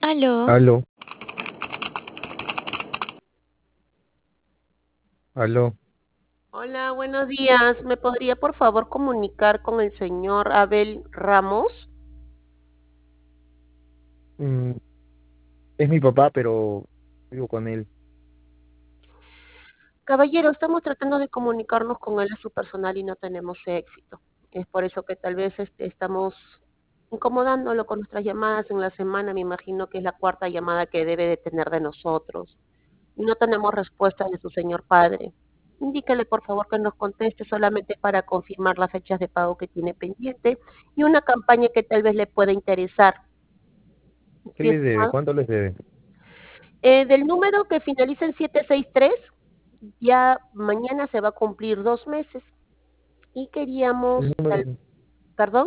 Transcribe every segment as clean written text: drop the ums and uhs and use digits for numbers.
Aló, Aló, aló. Hola, buenos días. ¿Me podría por favor comunicar con el señor Abel Ramos? Mm, es mi papá, pero vivo con él. Caballero, estamos tratando de comunicarnos con él a su personal y no tenemos éxito. Es por eso que tal vez estamos incomodándolo con nuestras llamadas en la semana. Me imagino que es la cuarta llamada que debe de tener de nosotros. Y no tenemos respuesta de su señor padre. Indíquele por favor que nos conteste solamente para confirmar las fechas de pago que tiene pendiente y una campaña que tal vez le pueda interesar. ¿Qué ¿Sí, les debe? estimado? ¿Cuánto les debe? Del número que finaliza en 763, ya mañana se va a cumplir 2 meses y El queríamos, número perdón,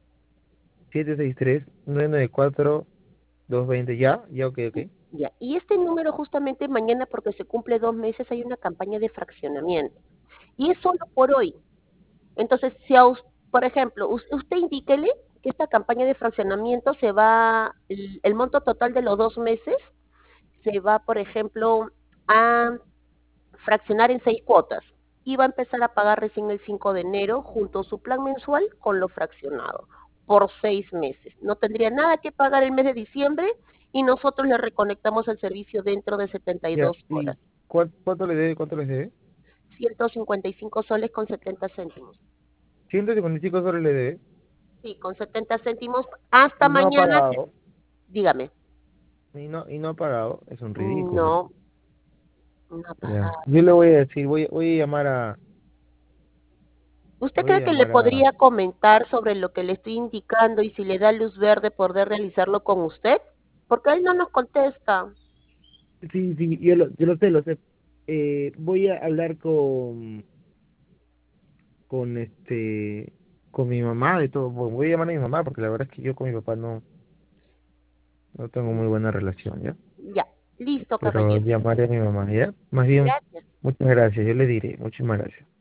763-994-220. ¿Ya? ¿Ya? Ok, ok. ya. Y este número justamente mañana, porque se cumple 2 meses, hay una campaña de fraccionamiento. Y es solo por hoy. Entonces, si por ejemplo, usted indíquele que esta campaña de fraccionamiento se va, el monto total de los 2 meses se va, por ejemplo, a fraccionar en 6 cuotas y va a empezar a pagar recién el 5 de enero junto a su plan mensual con lo fraccionado por 6 meses. No tendría nada que pagar el mes de diciembre y nosotros le reconectamos el servicio dentro de setenta y Ya. dos ¿Y horas. cuánto le debe? ¿Cuánto les debe? 155 soles con 70 céntimos. 155 soles le debe. Sí, con 70 céntimos hasta Y no ha mañana. pagado. Dígame. Y no ha pagado. Es un ridículo. No, no ha Ya. pagado. Yo le voy a decir, voy a llamar a... ¿Usted Voy a cree que le llamar a... podría comentar sobre lo que le estoy indicando y si le da luz verde poder realizarlo con usted? Porque él no nos contesta. Sí, sí, yo lo sé, lo sé. Voy a hablar con con mi mamá de todo. Voy a llamar a mi mamá porque la verdad es que yo con mi papá no tengo muy buena relación, ¿ya? Ya, listo, Pero caballero. llamaré a mi mamá, ¿ya? Más bien, Gracias. muchas gracias, yo le diré, muchísimas gracias.